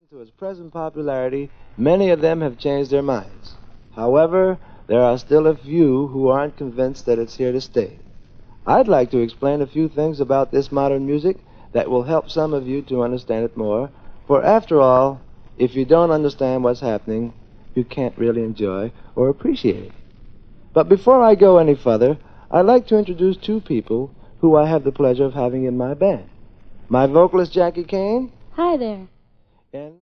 To its present popularity, many of them have changed their minds. However, there are still a few who aren't convinced that it's here to stay. I'd like to explain a few things about this modern music that will help some of you to understand it more, for after all, if you don't understand what's happening, you can't really enjoy or appreciate it. But before I go any further, I'd like to introduce two people who I have the pleasure of having in my band. My vocalist, Jackie Kane. Hi there. And